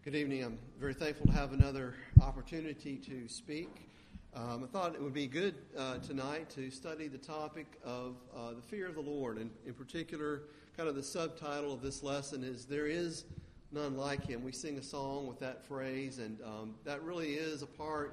Good evening. I'm very thankful to have another opportunity to speak. I thought it would be good tonight to study the topic of the fear of the Lord. And in particular, kind of the subtitle of this lesson is There Is None Like Him. We sing a song with that phrase, and that really is a part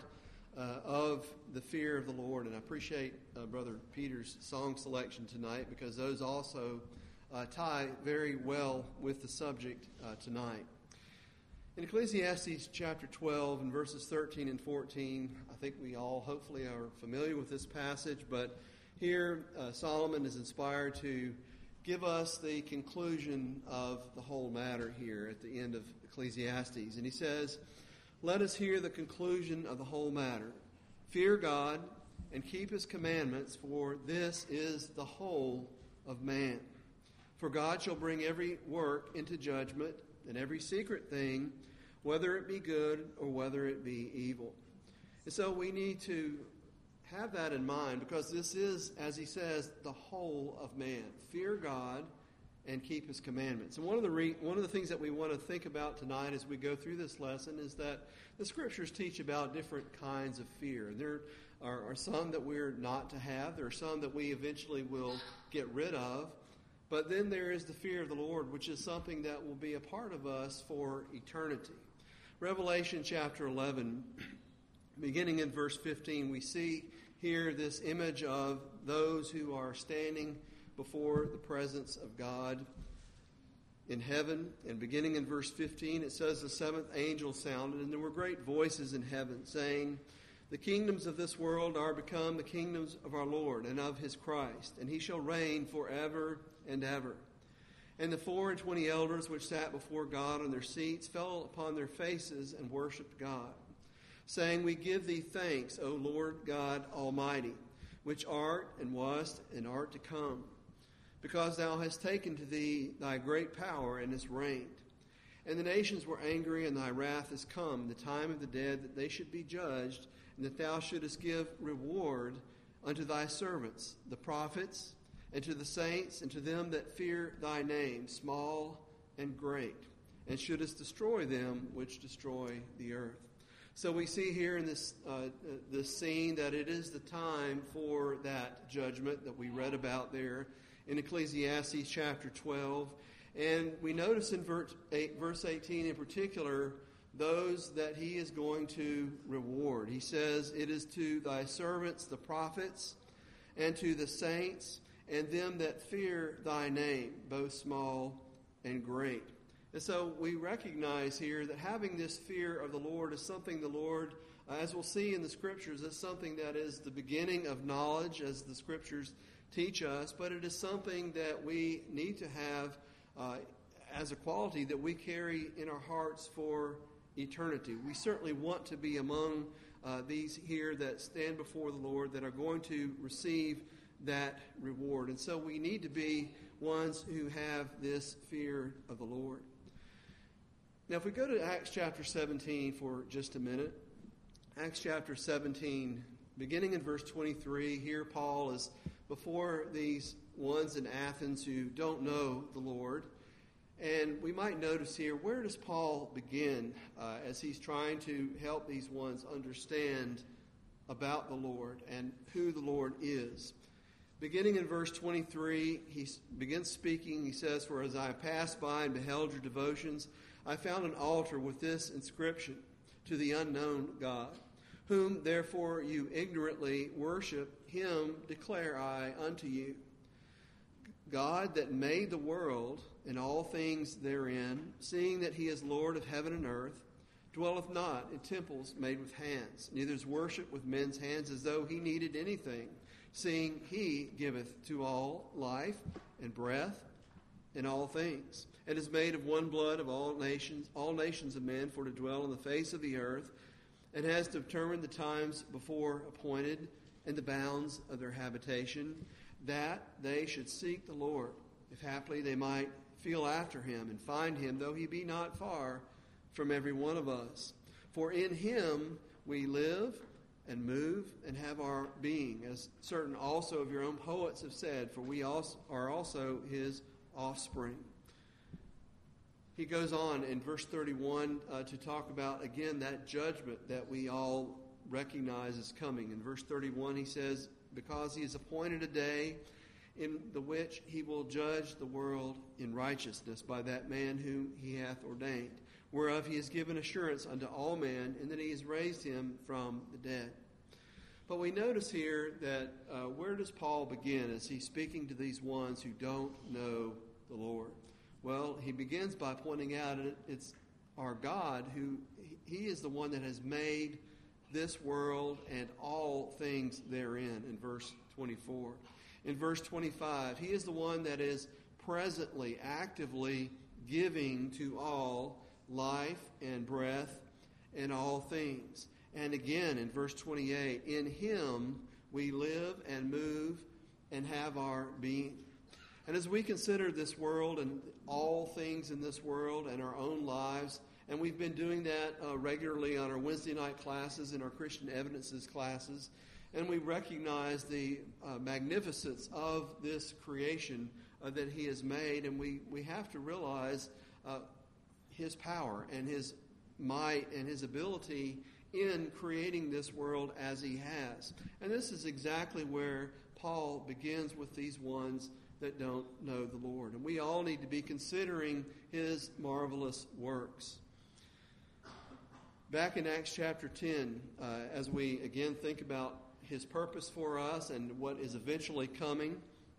of the fear of the Lord. And I appreciate Brother Peter's song selection tonight because those also tie very well with the subject tonight. In Ecclesiastes chapter 12 and verses 13 and 14, I think we all hopefully are familiar with this passage, but here Solomon is inspired to give us the conclusion of the whole matter here at the end of Ecclesiastes. And he says, "Let us hear the conclusion of the whole matter. Fear God and keep his commandments, for this is the whole of man. For God shall bring every work into judgment, and every secret thing, whether it be good or whether it be evil." And so we need to have that in mind because this is, as he says, the whole of man. Fear God and keep his commandments. And one of the things that we want to think about tonight as we go through this lesson is that the Scriptures teach about different kinds of fear. And there are some that we're not to have. There are some that we eventually will get rid of. But then there is the fear of the Lord, which is something that will be a part of us for eternity. Revelation chapter 11, beginning in verse 15, we see here this image of those who are standing before the presence of God in heaven. And beginning in verse 15, it says, "The seventh angel sounded, and there were great voices in heaven, saying, 'The kingdoms of this world are become the kingdoms of our Lord and of his Christ, and he shall reign forever and ever.' And the 24 elders which sat before God on their seats fell upon their faces and worshipped God, saying, 'We give thee thanks, O Lord God Almighty, which art and wast and art to come, because thou hast taken to thee thy great power and hast reigned. And the nations were angry, and thy wrath is come, the time of the dead, that they should be judged, and that thou shouldest give reward unto thy servants, the prophets, and to the saints, and to them that fear thy name, small and great, and shouldest destroy them which destroy the earth.'" So we see here in this scene that it is the time for that judgment that we read about there in Ecclesiastes chapter 12. And we notice in verse 18 in particular, those that he is going to reward. He says, "It is to thy servants, the prophets, and to the saints, and them that fear thy name, both small and great." And so we recognize here that having this fear of the Lord is something the Lord, as we'll see in the Scriptures, is something that is the beginning of knowledge, as the Scriptures teach us, but it is something that we need to have as a quality that we carry in our hearts for eternity. We certainly want to be among these here that stand before the Lord that are going to receive that reward. And so we need to be ones who have this fear of the Lord. Now, if we go to Acts chapter 17 for just a minute, Acts chapter 17, beginning in verse 23, here Paul is before these ones in Athens who don't know the Lord. And we might notice here, where does Paul begin as he's trying to help these ones understand about the Lord and who the Lord is? Beginning in verse 23, he begins speaking. He says, "For as I passed by and beheld your devotions, I found an altar with this inscription, to the unknown God, whom therefore you ignorantly worship, him declare I unto you. God that made the world and all things therein, seeing that he is Lord of heaven and earth, dwelleth not in temples made with hands, neither is worship with men's hands as though he needed anything, seeing he giveth to all life and breath and all things, and is made of one blood of all nations of men for to dwell on the face of the earth, and has determined the times before appointed and the bounds of their habitation, that they should seek the Lord, if haply they might feel after him and find him, though he be not far from every one of us. For in him we live and move and have our being, as certain also of your own poets have said, for we also are also his offspring." he goes on in verse 31 to talk about, again, that judgment that we all recognize is coming. In verse 31, he says, because he has appointed a day in the which he will judge the world in righteousness by that man whom he hath ordained, whereof he has given assurance unto all men, and that he has raised him from the dead. But we notice here that where does Paul begin as he's speaking to these ones who don't know the Lord? Well, he begins by pointing out it's our God who, he is the one that has made this world and all things therein, in verse 24. In verse 25, he is the one that is presently, actively giving to all life and breath and all things. And again, in verse 28, in him we live and move and have our being. And as we consider this world and all things in this world and our own lives, and we've been doing that regularly on our Wednesday night classes and our Christian Evidences classes, and we recognize the magnificence of this creation that he has made, and we have to realize his power and his might and his ability in creating this world as he has. And this is exactly where Paul begins with these ones that don't know the Lord. And we all need to be considering his marvelous works. Back in Acts chapter 10, as we again think about his purpose for us and what is eventually coming,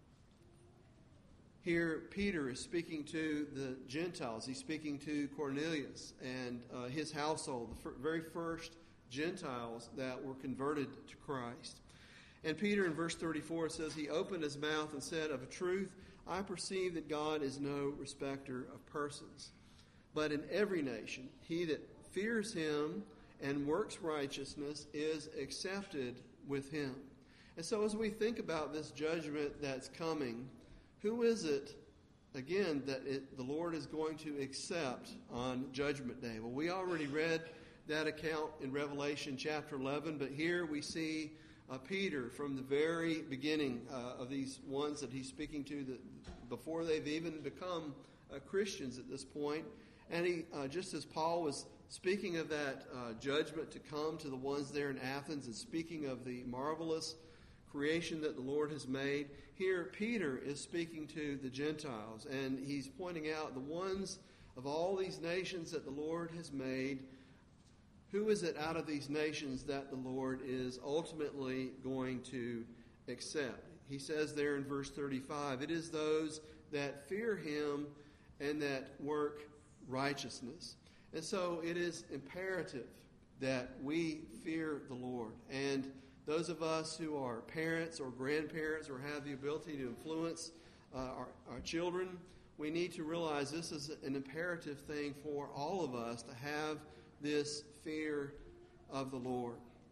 here Peter is speaking to the Gentiles. He's speaking to Cornelius and his household, the very first Gentiles that were converted to Christ. And Peter in verse 34 says, he opened his mouth and said, of a truth, I perceive that God is no respecter of persons. But in every nation, he that fears him and works righteousness is accepted with him. And so as we think about this judgment that's coming, who is it, again, that the Lord is going to accept on Judgment Day? Well, we already read that account in Revelation chapter 11, but here we see Peter from the very beginning of these ones that he's speaking to before they've even become Christians at this point. And he, just as Paul was speaking of that judgment to come to the ones there in Athens and speaking of the marvelous creation that the Lord has made, here Peter is speaking to the Gentiles, and he's pointing out the ones of all these nations that the Lord has made. Who is it out of these nations that the Lord is ultimately going to accept? He says there in verse 35, it is those that fear him and that work righteousness. And so it is imperative that we fear the Lord. And those of us who are parents or grandparents or have the ability to influence our children, we need to realize this is an imperative thing for all of us to have this fear of the Lord.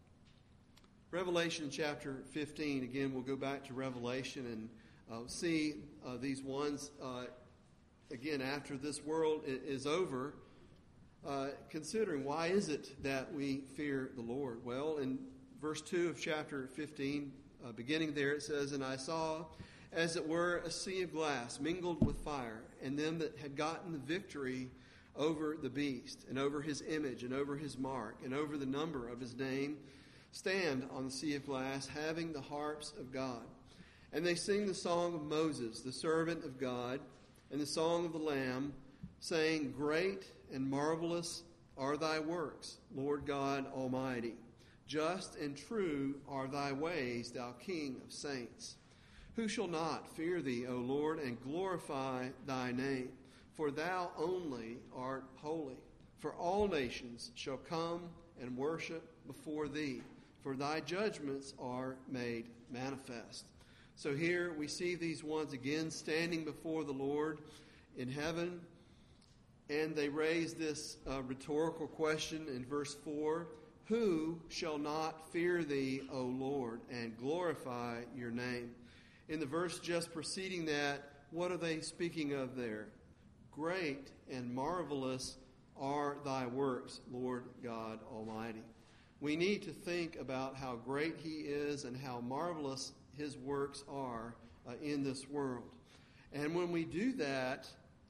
Revelation chapter 15, again, we'll go back to Revelation and see these ones, again, after this world is over, considering why is it that we fear the Lord? Well, in verse 2 of chapter 15, beginning there, it says, and I saw, as it were, a sea of glass mingled with fire, and them that had gotten the victory over the beast, and over his image, and over his mark, and over the number of his name, stand on the sea of glass, having the harps of God. And they sing the song of Moses, the servant of God, and the song of the Lamb, saying, great and marvelous are thy works, Lord God Almighty. Just and true are thy ways, thou King of saints. Who shall not fear thee, O Lord, and glorify thy name? For thou only art holy. For all nations shall come and worship before thee, for thy judgments are made manifest. So here we see these ones again standing before the Lord in heaven, and they raise this rhetorical question in verse 4, who shall not fear thee, O Lord, and glorify your name? In the verse just preceding that, what are they speaking of there? Great and marvelous are thy works, Lord God Almighty. We need to think about how great he is and how marvelous his works are in this world. And when we do that,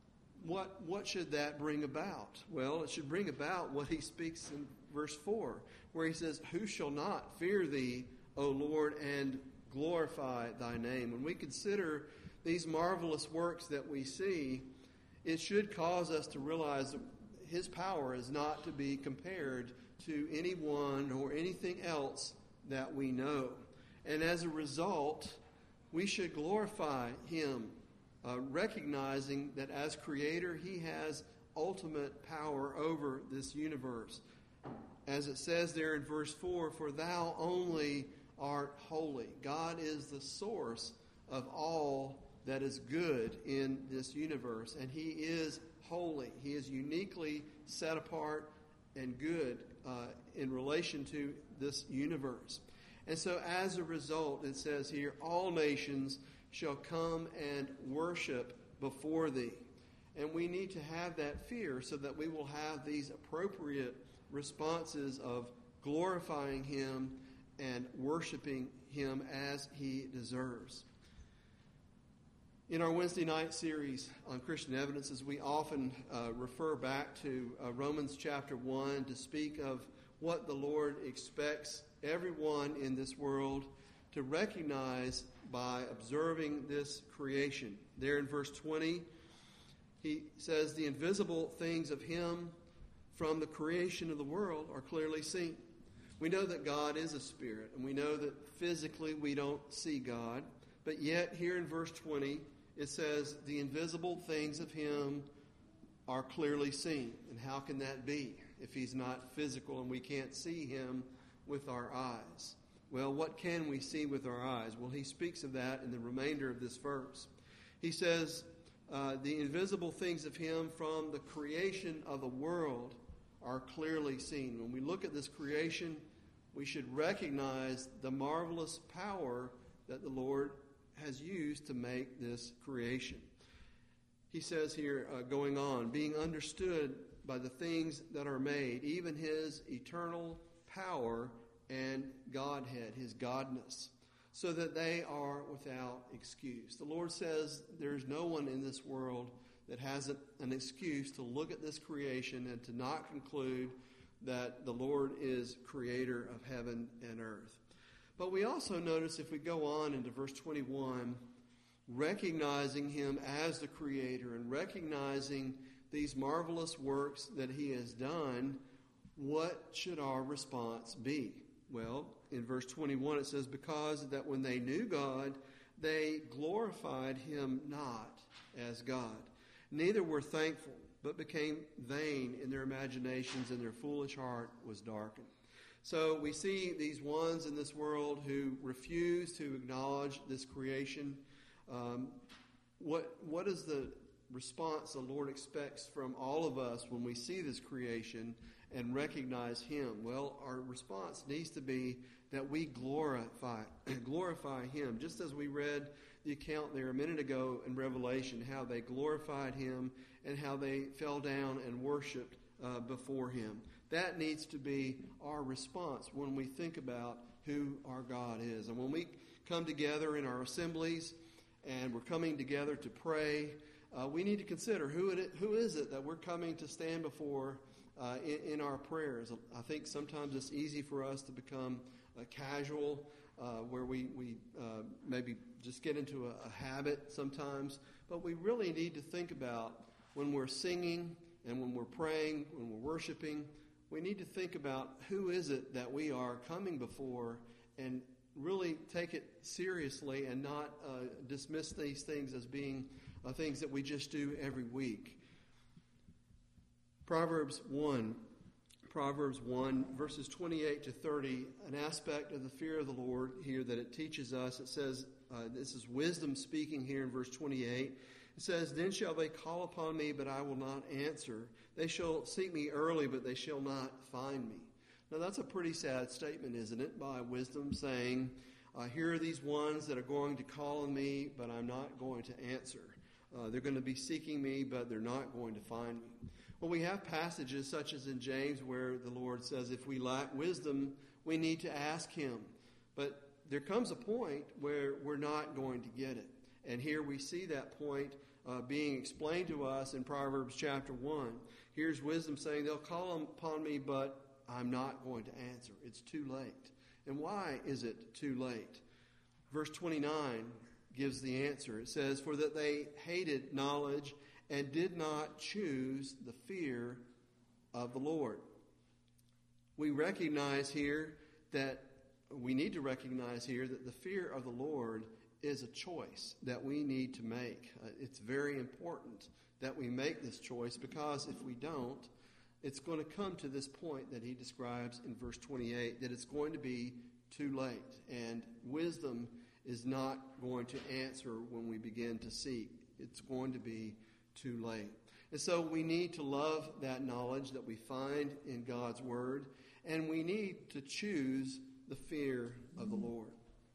what should that bring about? Well, it should bring about what he speaks in verse 4, where he says, "Who shall not fear thee, O Lord, and glorify thy name?" When we consider these marvelous works that we see, it should cause us to realize that his power is not to be compared to anyone or anything else that we know. And as a result, we should glorify him, recognizing that as creator, he has ultimate power over this universe. As it says there in verse 4, "For thou only art holy." God is the source of all that is good in this universe, and he is holy. He is uniquely set apart and good in relation to this universe. And so as a result, it says here, "All nations shall come and worship before thee." And we need to have that fear so that we will have these appropriate responses of glorifying him and worshiping him as he deserves. In our Wednesday night series on Christian Evidences, we often refer back to Romans chapter 1 to speak of what the Lord expects everyone in this world to recognize by observing this creation. There in verse 20, he says, "The invisible things of him from the creation of the world are clearly seen." We know that God is a spirit, and we know that physically we don't see God. But yet, here in verse 20, it says, "The invisible things of him are clearly seen." And how can that be if he's not physical and we can't see him with our eyes? Well, what can we see with our eyes? Well, he speaks of that in the remainder of this verse. He says, "The invisible things of him from the creation of the world are clearly seen." When we look at this creation, we should recognize the marvelous power that the Lord has used to make this creation. He says here, going on, "Being understood by the things that are made, even his eternal power and Godhead," his godness, "so that they are without excuse." The Lord says there's no one in this world that has an excuse to look at this creation and to not conclude that the Lord is creator of heaven and earth. But we also notice, if we go on into verse 21, recognizing him as the creator and recognizing these marvelous works that he has done, what should our response be? Well, in verse 21 it says, "Because that when they knew God, they glorified him not as God, neither were thankful, but became vain in their imaginations, and their foolish heart was darkened." So we see these ones in this world who refuse to acknowledge this creation. What is the response the Lord expects from all of us when we see this creation and recognize him? Well, our response needs to be that we glorify him, just as we read the account there a minute ago in Revelation, how they glorified him and how they fell down and worshiped before him. That needs to be our response when we think about who our God is. And when we come together in our assemblies and we're coming together to pray, we need to consider who is it that we're coming to stand before in our prayers. I think sometimes it's easy for us to become casual, where we maybe just get into a habit sometimes. But we really need to think about when we're singing and when we're praying, when we're worshiping, we need to think about who is it that we are coming before and really take it seriously and not dismiss these things as being things that we just do every week. Proverbs 1, verses 28 to 30, an aspect of the fear of the Lord here that it teaches us. It says, this is wisdom speaking here in verse 28. It says, "Then shall they call upon me, but I will not answer. They shall seek me early, but they shall not find me." Now that's a pretty sad statement, isn't it? By wisdom saying, here are these ones that are going to call on me, but I'm not going to answer. They're going to be seeking me, but they're not going to find me. Well, we have passages such as in James where the Lord says if we lack wisdom, we need to ask him. But there comes a point where we're not going to get it. And here we see that point being explained to us in Proverbs chapter 1. Here's wisdom saying, they'll call upon me, but I'm not going to answer. It's too late. And why is it too late? Verse 29 gives the answer. It says, for that they hated knowledge and did not choose the fear of the Lord. We recognize here that we need to recognize here that the fear of the Lord is a choice that we need to make. It's very important that we make this choice, because if we don't, it's going to come to this point that he describes in verse 28, that it's going to be too late, and wisdom is not going to answer when we begin to seek. It's going to be too late. And so we need to love that knowledge that we find in God's Word, and we need to choose the fear of the Lord.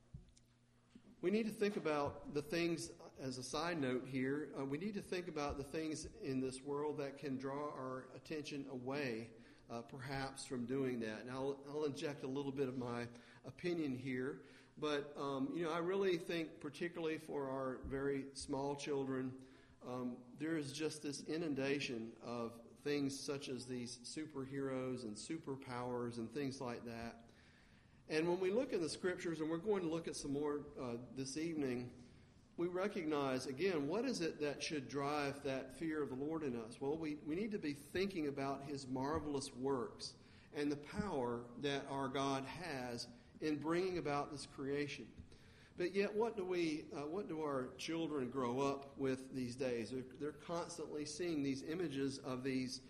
We need to think about the things, as a side note here, we need to think about the things in this world that can draw our attention away, perhaps, from doing that. And I'll inject a little bit of my opinion here. But, I really think, particularly for our very small children, there is just this inundation of things such as these superheroes and superpowers and things like that. And when we look at the Scriptures, and we're going to look at some more this evening, we recognize, again, what is it that should drive that fear of the Lord in us? Well, we need to be thinking about His marvelous works and the power that our God has in bringing about this creation. But yet, what do our children grow up with these days? They're constantly seeing these images of these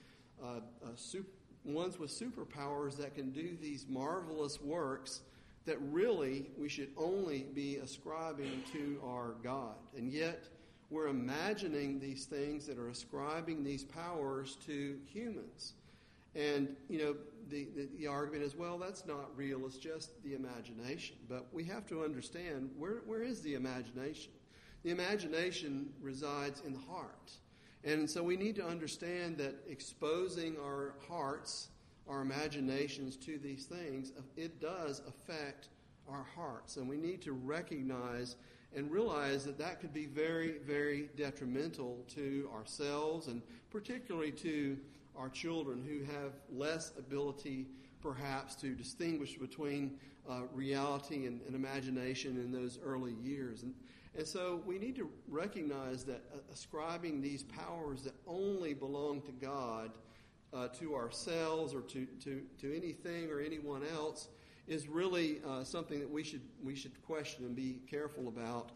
ones with superpowers that can do these marvelous works that really we should only be ascribing to our God. And yet, we're imagining these things that are ascribing these powers to humans. And, the argument is, well, that's not real. It's just the imagination. But we have to understand, where is the imagination? The imagination resides in the heart. And so we need to understand that exposing our hearts, our imaginations to these things, it does affect our hearts. And we need to recognize and realize that that could be very, very detrimental to ourselves, and particularly to our children who have less ability perhaps to distinguish between reality and imagination in those early years. And so we need to recognize that ascribing these powers that only belong to God to ourselves or to anything or anyone else is really something that we should question and be careful about.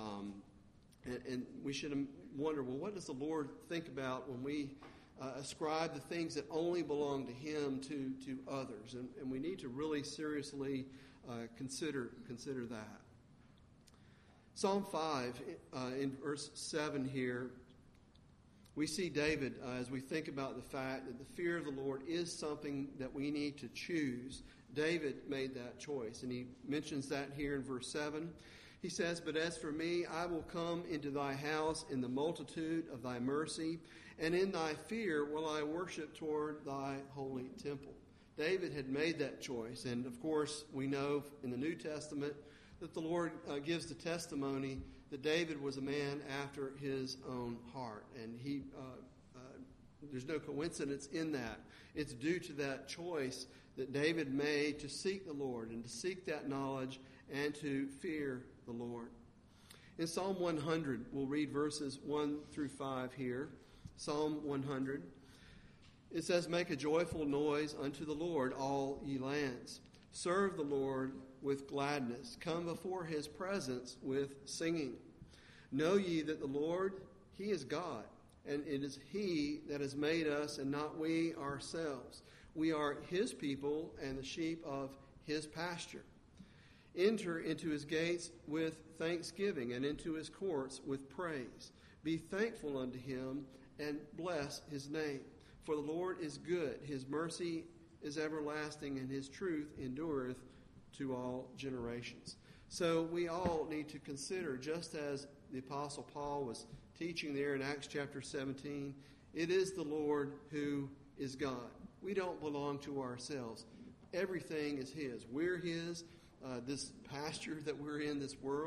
And we should wonder, well, what does the Lord think about when we ascribe the things that only belong to Him to others? And we need to really seriously consider that. Psalm 5, in verse 7 here, we see David, as we think about the fact that the fear of the Lord is something that we need to choose. David made that choice, and he mentions that here in verse 7. He says, but as for me, I will come into thy house in the multitude of thy mercy, and in thy fear will I worship toward thy holy temple. David had made that choice, and of course we know in the New Testament that the Lord gives the testimony that David was a man after his own heart. And there's no coincidence in that. It's due to that choice that David made to seek the Lord and to seek that knowledge and to fear the Lord. In Psalm 100, we'll read verses 1 through 5 here. Psalm 100. It says, make a joyful noise unto the Lord, all ye lands. Serve the Lord with gladness. Come before His presence with singing. Know ye that the Lord, He is God, and it is He that has made us, and not we ourselves. We are His people and the sheep of His pasture. Enter into His gates with thanksgiving, and into His courts with praise. Be thankful unto Him, and bless His name. For the Lord is good. His mercy is everlasting, and His truth endureth to all generations. So we all need to consider, just as the Apostle Paul was teaching there in Acts chapter 17, it is the Lord who is God. We don't belong to ourselves. Everything is His. We're His. This pasture that we're in, this world,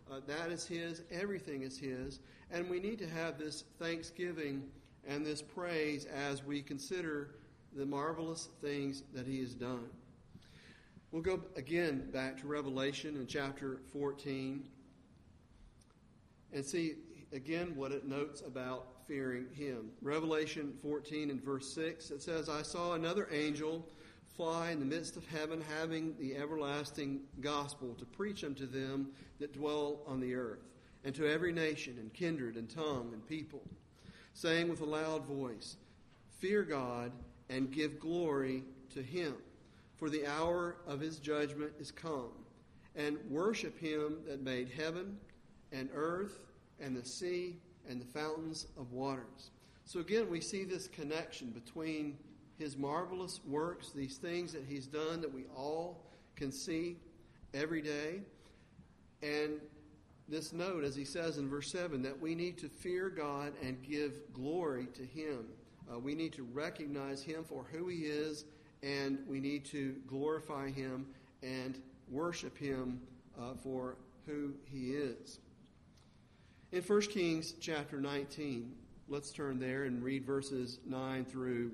That is His. Everything is His. And we need to have this thanksgiving and this praise as we consider the marvelous things that He has done. We'll go again back to Revelation in chapter 14 and see again what it notes about fearing Him. Revelation 14 and verse 6, it says, I saw another angel fly in the midst of heaven, having the everlasting gospel to preach unto them that dwell on the earth, and to every nation and kindred and tongue and people, saying with a loud voice, Fear God and give glory to Him, for the hour of His judgment is come, and worship Him that made heaven and earth and the sea and the fountains of waters. So again, we see this connection between His marvelous works, these things that He's done that we all can see every day, and this note, as he says in verse 7, that we need to fear God and give glory to Him. We need to recognize Him for who He is, and we need to glorify Him and worship Him for who He is. In 1 Kings chapter 19, let's turn there and read verses 9 through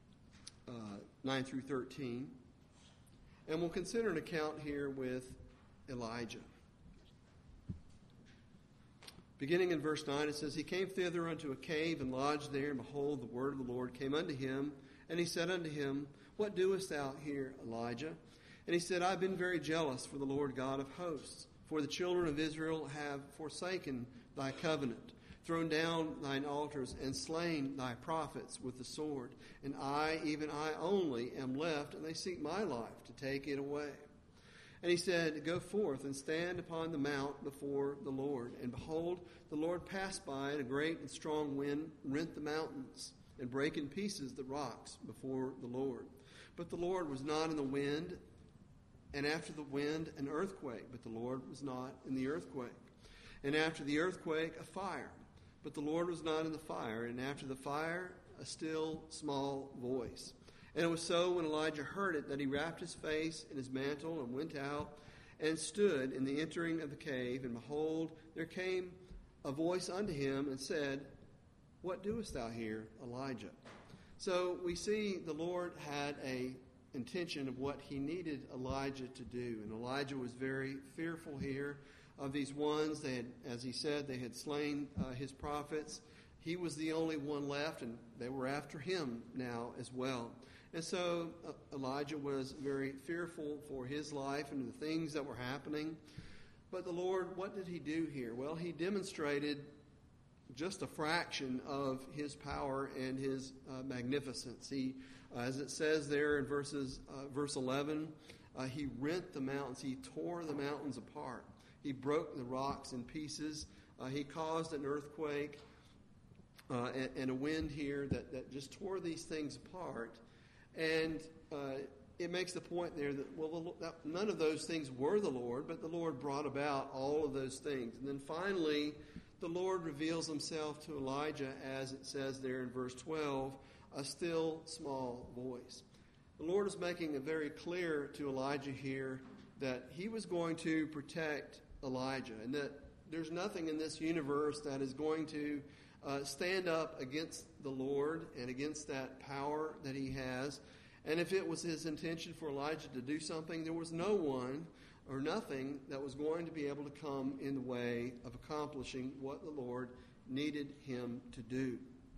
13. And we'll consider an account here with Elijah. Beginning in verse 9, it says, He came thither unto a cave and lodged there, and behold, the word of the Lord came unto him. And he said unto him, What doest thou here, Elijah? And he said, I have been very jealous for the Lord God of hosts, for the children of Israel have forsaken thy covenant, thrown down thine altars, and slain thy prophets with the sword. And I, even I only, am left, and they seek my life to take it away. And he said, Go forth and stand upon the mount before the Lord. And behold, the Lord passed by, and a great and strong wind rent the mountains, and brake in pieces the rocks before the Lord. But the Lord was not in the wind, and after the wind an earthquake, but the Lord was not in the earthquake. And after the earthquake a fire, but the Lord was not in the fire. And after the fire a still small voice. And it was so when Elijah heard it that he wrapped his face in his mantle and went out and stood in the entering of the cave. And behold, there came a voice unto him and said, What doest thou here, Elijah? So we see the Lord had a intention of what He needed Elijah to do. And Elijah was very fearful here of these ones. They had, as he said, they had slain his prophets. He was the only one left, and they were after him now as well. And so Elijah was very fearful for his life and the things that were happening. But the Lord, what did He do here? Well, He demonstrated just a fraction of His power and His magnificence. He, as it says there in verse 11, He rent the mountains. He tore the mountains apart. He broke the rocks in pieces. He caused an earthquake and a wind here that just tore these things apart. And it makes the point there that, well, none of those things were the Lord, but the Lord brought about all of those things. And then finally, the Lord reveals Himself to Elijah, as it says there in verse 12, a still small voice. The Lord is making it very clear to Elijah here that He was going to protect Elijah, and that there's nothing in this universe that is going to stand up against the Lord and against that power that He has. And if it was His intention for Elijah to do something, there was no one or nothing that was going to be able to come in the way of accomplishing what the Lord needed him to do.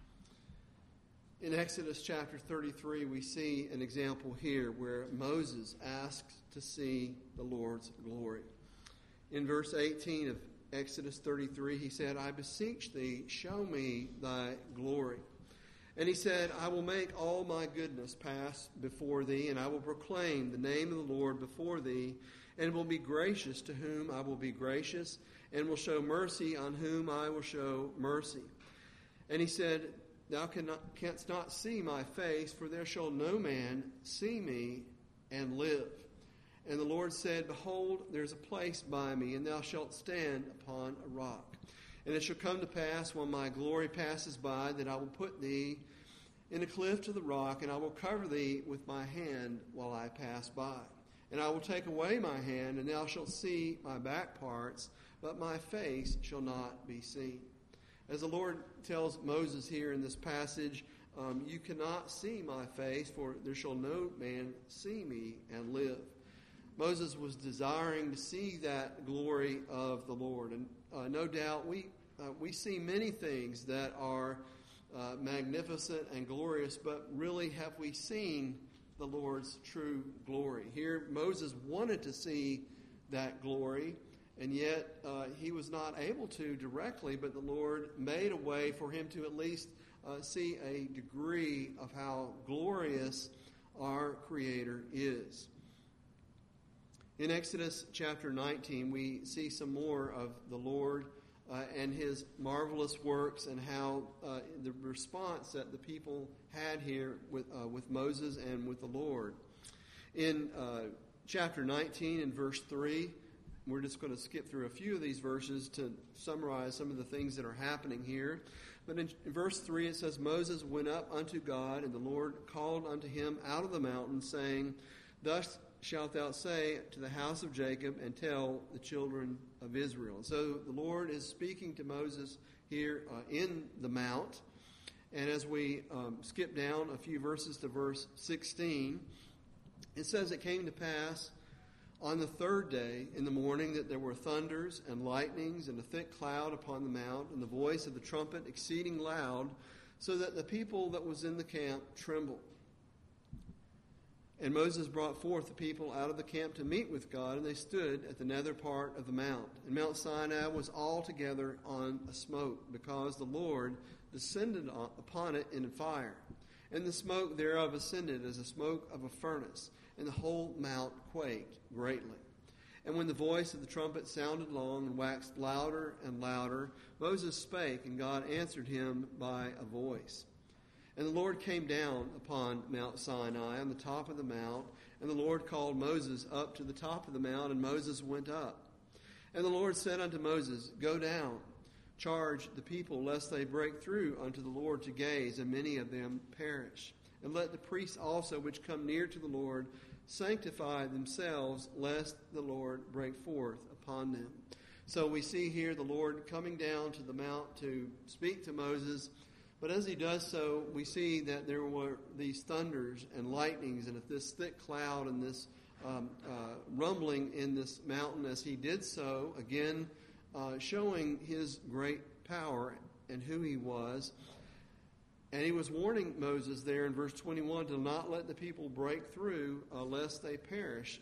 In Exodus chapter 33, we see an example here where Moses asks to see the Lord's glory. In verse 18 of Exodus 33, he said, I beseech thee, show me thy glory. And he said, I will make all my goodness pass before thee, and I will proclaim the name of the Lord before thee, and will be gracious to whom I will be gracious, and will show mercy on whom I will show mercy. And he said, Thou canst not see my face, for there shall no man see me and live. And the Lord said, Behold, there is a place by me, and thou shalt stand upon a rock. And it shall come to pass, when my glory passes by, that I will put thee in a cliff to the rock, and I will cover thee with my hand while I pass by. And I will take away my hand, and thou shalt see my back parts, but my face shall not be seen. As the Lord tells Moses here in this passage, you cannot see my face, for there shall no man see me and live. Moses was desiring to see that glory of the Lord. And no doubt we see many things that are magnificent and glorious, but really have we seen the Lord's true glory? Here Moses wanted to see that glory, and yet he was not able to directly, but the Lord made a way for him to at least see a degree of how glorious our Creator is. In Exodus chapter 19, we see some more of the Lord and His marvelous works, and how the response that the people had here with Moses and with the Lord. In chapter 19 and verse 3, we're just going to skip through a few of these verses to summarize some of the things that are happening here. But in verse 3 it says, Moses went up unto God, and the Lord called unto him out of the mountain, saying, Thus shalt thou say to the house of Jacob, and tell the children of Israel. And so the Lord is speaking to Moses here in the mount. And as we skip down a few verses to verse 16, it says, It came to pass on the third day in the morning that there were thunders and lightnings and a thick cloud upon the mount, and the voice of the trumpet exceeding loud, so that the people that was in the camp trembled. And Moses brought forth the people out of the camp to meet with God, and they stood at the nether part of the mount. And Mount Sinai was altogether on a smoke, because the Lord descended upon it in fire. And the smoke thereof ascended as the smoke of a furnace, and the whole mount quaked greatly. And when the voice of the trumpet sounded long and waxed louder and louder, Moses spake, and God answered him by a voice. And the Lord came down upon Mount Sinai on the top of the mount, and the Lord called Moses up to the top of the mount, and Moses went up. And the Lord said unto Moses, Go down, charge the people, lest they break through unto the Lord to gaze, and many of them perish. And let the priests also which come near to the Lord sanctify themselves, lest the Lord break forth upon them. So we see here the Lord coming down to the mount to speak to Moses. But as he does so, we see that there were these thunders and lightnings and this thick cloud and this rumbling in this mountain as he did so, again showing his great power and who he was. And he was warning Moses there in verse 21 to not let the people break through lest they perish,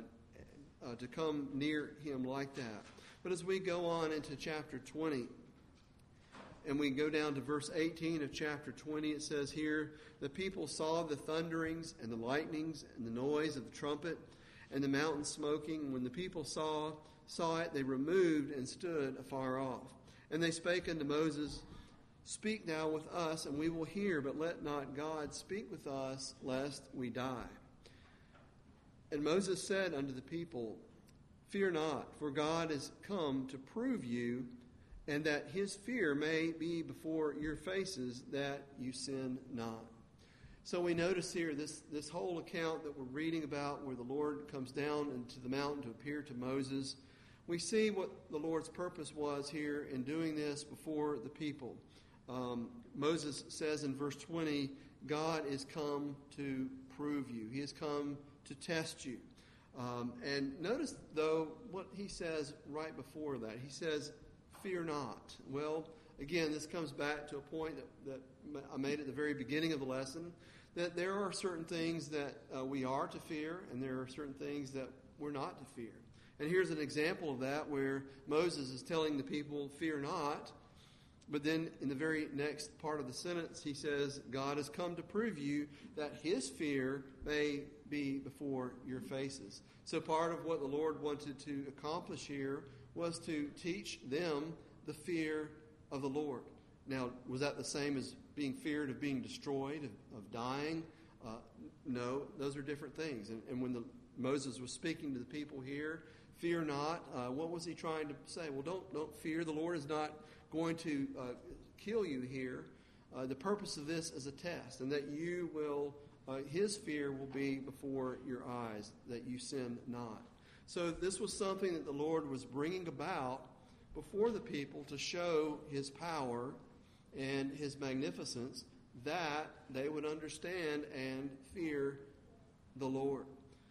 to come near him like that. But as we go on into chapter 20, and we go down to verse 18 of chapter 20, it says here, The people saw the thunderings and the lightnings and the noise of the trumpet and the mountain smoking. And when the people saw it, they removed and stood afar off. And they spake unto Moses, Speak thou with us, and we will hear, but let not God speak with us, lest we die. And Moses said unto the people, Fear not, for God is come to prove you, and that his fear may be before your faces, that you sin not. So we notice here this whole account that we're reading about, where the Lord comes down into the mountain to appear to Moses. We see what the Lord's purpose was here in doing this before the people. Moses says in verse 20, God is come to prove you. He has come to test you. And notice, though, what he says right before that. He says, Fear not. Well, again, this comes back to a point that I made at the very beginning of the lesson, that there are certain things that we are to fear, and there are certain things that we're not to fear. And here's an example of that, where Moses is telling the people, Fear not. But then in the very next part of the sentence, he says, God has come to prove you that his fear may be before your faces. So part of what the Lord wanted to accomplish here was to teach them the fear of the Lord. Now, was that the same as being feared of being destroyed, of dying? No, those are different things. And when Moses was speaking to the people here, fear not, what was he trying to say? Well, don't fear. The Lord is not going to kill you here. The purpose of this is a test, and that you will his fear will be before your eyes, that you sin not. So this was something that the Lord was bringing about before the people to show his power and his magnificence, that they would understand and fear the Lord.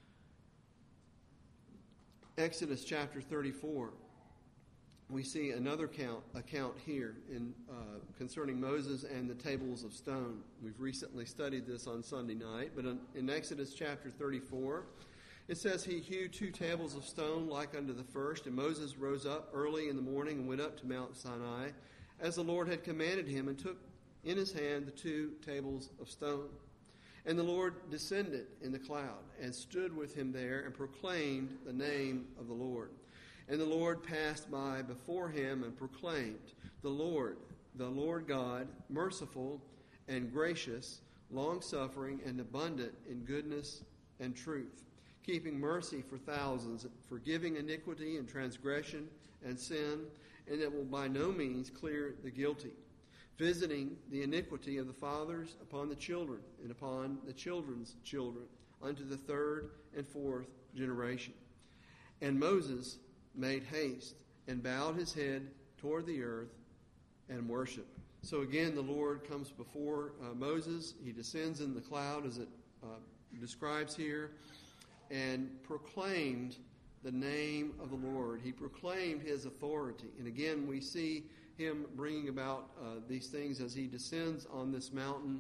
Exodus chapter 34. We see another account here concerning Moses and the tables of stone. We've recently studied this on Sunday night, but in Exodus chapter 34, it says, He hewed 2 tables of stone like unto the first, and Moses rose up early in the morning and went up to Mount Sinai, as the Lord had commanded him, and took in his hand the 2 tables of stone. And the Lord descended in the cloud, and stood with him there, and proclaimed the name of the Lord. And the Lord passed by before him and proclaimed, the Lord God, merciful and gracious, long-suffering and abundant in goodness and truth, keeping mercy for thousands, forgiving iniquity and transgression and sin, and that will by no means clear the guilty, visiting the iniquity of the fathers upon the children and upon the children's children, unto the 3rd and 4th generation. And Moses made haste and bowed his head toward the earth and worshiped. So again, the Lord comes before Moses. He descends in the cloud, as it describes here, and proclaimed the name of the Lord. He proclaimed his authority. And again, we see him bringing about these things as he descends on this mountain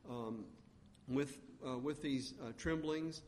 with these tremblings.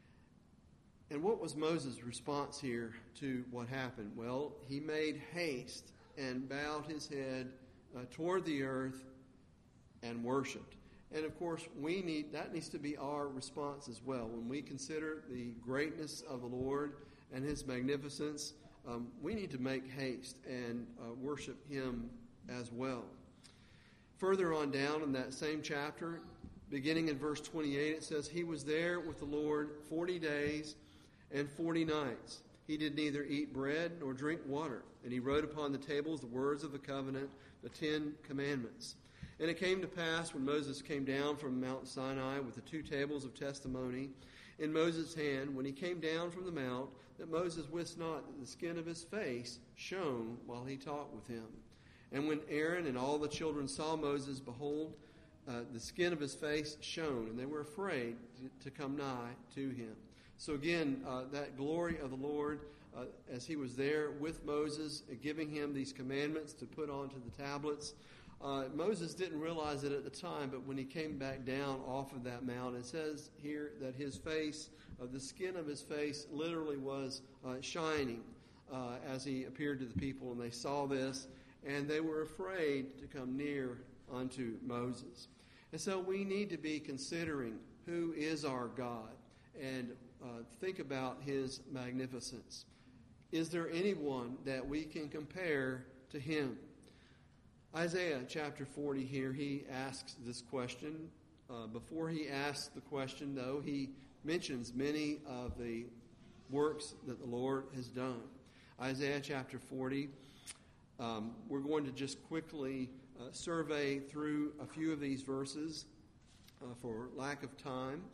And what was Moses' response here to what happened? Well, he made haste and bowed his head toward the earth and worshipped. And of course, that needs to be our response as well. When we consider the greatness of the Lord and his magnificence, we need to make haste and worship him as well. Further on down in that same chapter, beginning in verse 28, it says, He was there with the Lord 40 days and 40 nights. He did neither eat bread nor drink water. And he wrote upon the tables the words of the covenant, the 10 commandments. And it came to pass, when Moses came down from Mount Sinai with the 2 tables of testimony in Moses' hand, when he came down from the mount, that Moses wist not that the skin of his face shone while he talked with him. And when Aaron and all the children saw Moses, behold, the skin of his face shone, and they were afraid to come nigh to him. So again, that glory of the Lord, as he was there with Moses, giving him these commandments to put onto the tablets. Moses didn't realize it at the time, but when he came back down off of that mount, it says here that his face, the skin of his face, literally was shining as he appeared to the people. And they saw this, and they were afraid to come near unto Moses. And so we need to be considering who is our God and think about his magnificence. Is there anyone that we can compare to him? Isaiah chapter 40 here, he asks this question. Before he asks the question, though, he mentions many of the works that the Lord has done. Isaiah chapter 40, we're going to just quickly survey through a few of these verses for lack of time.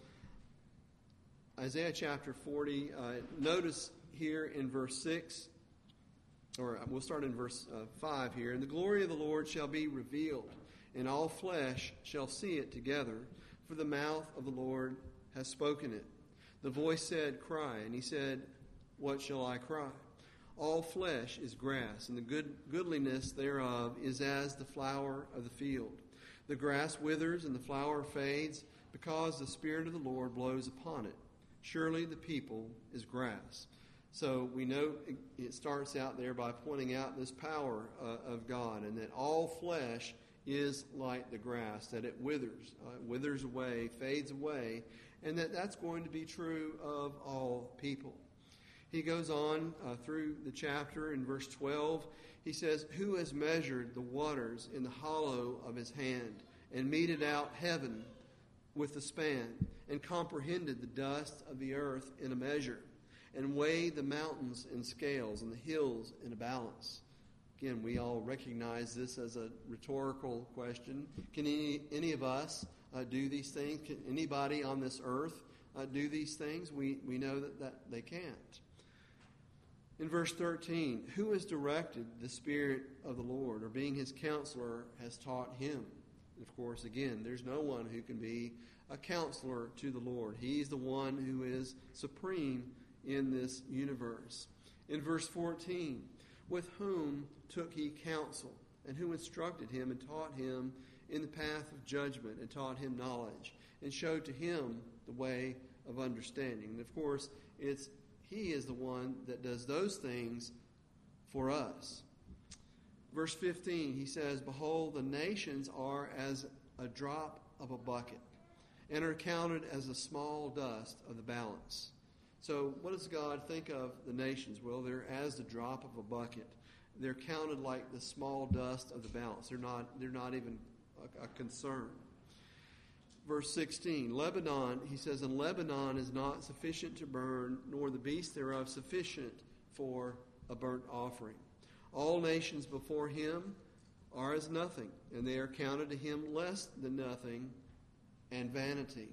Isaiah chapter 40, notice here in verse 6, or we'll start in verse 5 here. And the glory of the Lord shall be revealed, and all flesh shall see it together, for the mouth of the Lord has spoken it. The voice said, Cry. And he said, What shall I cry? All flesh is grass, and the goodliness thereof is as the flower of the field. The grass withers and the flower fades, because the Spirit of the Lord blows upon it. Surely the people is grass. So we know it starts out there by pointing out this power of God, and that all flesh is like the grass, that it withers away, fades away, and that's going to be true of all people. He goes on through the chapter in verse 12. He says, Who has measured the waters in the hollow of his hand, and meted out heaven with the span, and comprehended the dust of the earth in a measure, and weighed the mountains in scales, and the hills in a balance? Again, we all recognize this as a rhetorical question. Can any of us do these things? Can anybody on this earth do these things? We know that they can't. In verse 13, who has directed the Spirit of the Lord, or being his counselor has taught him? Of course, again, there's no one who can be a counselor to the Lord. He's the one who is supreme in this universe. In verse 14, with whom took he counsel, and who instructed him and taught him in the path of judgment, and taught him knowledge, and showed to him the way of understanding. And of course, he is the one that does those things for us. Verse 15, he says, behold, the nations are as a drop of a bucket, and are counted as a small dust of the balance. So what does God think of the nations? Well, they're as the drop of a bucket. They're counted like the small dust of the balance. They're not even a concern. Verse 16, Lebanon, he says, and Lebanon is not sufficient to burn, nor the beast thereof sufficient for a burnt offering. All nations before him are as nothing, and they are counted to him less than nothing and vanity.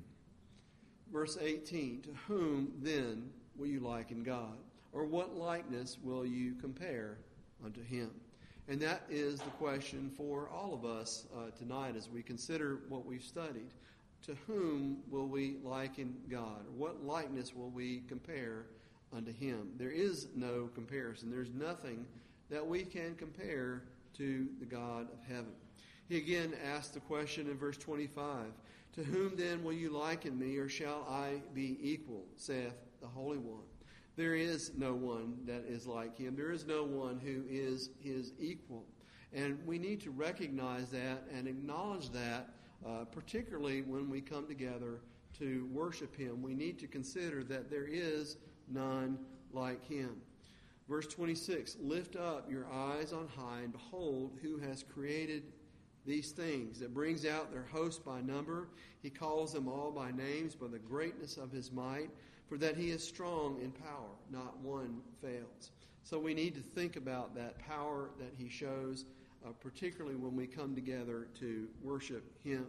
Verse 18, to whom then will you liken God? Or what likeness will you compare unto him? And that is the question for all of us tonight as we consider what we've studied. To whom will we liken God? Or what likeness will we compare unto him? There is no comparison. There's nothing that we can compare to the God of heaven. He again asked the question in verse 25, to whom then will you liken me, or shall I be equal, saith the Holy One? There is no one that is like him. There is no one who is his equal. And we need to recognize that and acknowledge that, particularly when we come together to worship him. We need to consider that there is none like him. Verse 26, lift up your eyes on high, and behold who has created these things, that brings out their host by number. He calls them all by names, by the greatness of his might, for that he is strong in power, not one fails. So we need to think about that power that he shows, particularly when we come together to worship him.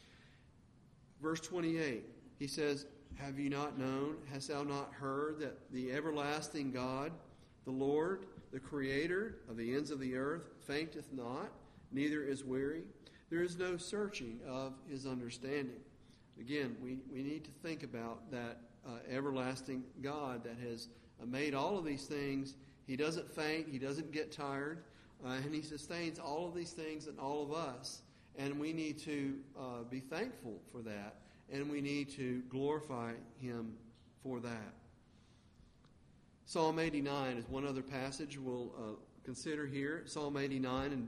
Verse 28, he says, have you not known, hast thou not heard, that the everlasting God, the Lord, the Creator of the ends of the earth, fainteth not, neither is weary. There is no searching of his understanding. Again, we need to think about that everlasting God that has made all of these things. He doesn't faint. He doesn't get tired. And he sustains all of these things in all of us. And we need to be thankful for that. And we need to glorify him for that. Psalm 89 is one other passage we'll consider here. Psalm 89 and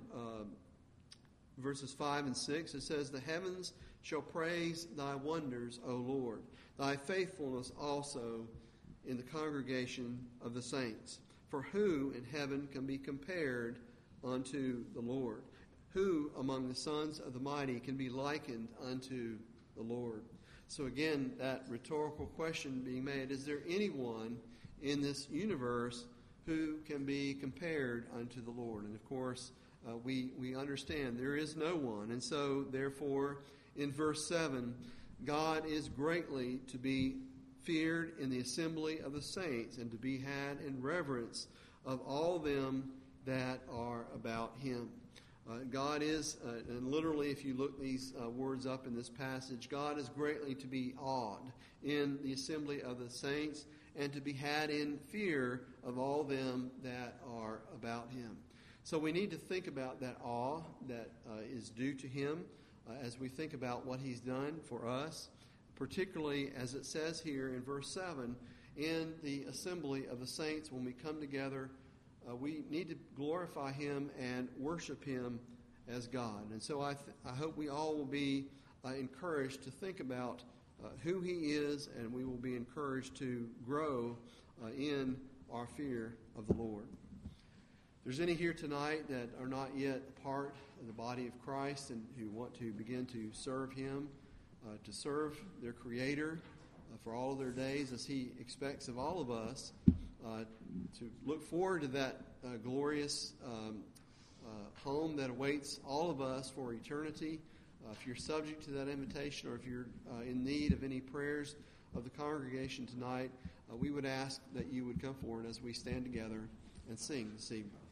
verses 5 and 6. It says, the heavens shall praise thy wonders, O Lord, thy faithfulness also in the congregation of the saints. For who in heaven can be compared unto the Lord? Who among the sons of the mighty can be likened unto the Lord? So again, that rhetorical question being made, is there anyone in this universe who can be compared unto the Lord? And of course, we understand there is no one. And so, therefore, in verse 7, God is greatly to be feared in the assembly of the saints, and to be had in reverence of all them that are about him. God is, and literally if you look these words up in this passage, God is greatly to be awed in the assembly of the saints, and to be had in fear of all them that are about him. So we need to think about that awe that is due to him as we think about what he's done for us, particularly as it says here in verse 7, in the assembly of the saints when we come together, we need to glorify him and worship him as God. And so I hope we all will be encouraged to think about who he is, and we will be encouraged to grow in our fear of the Lord. If there's any here tonight that are not yet a part of the body of Christ and who want to begin to serve him, to serve their Creator for all of their days as he expects of all of us, to look forward to that glorious home that awaits all of us for eternity, If you're subject to that invitation, or if you're in need of any prayers of the congregation tonight, we would ask that you would come forward as we stand together and sing this evening.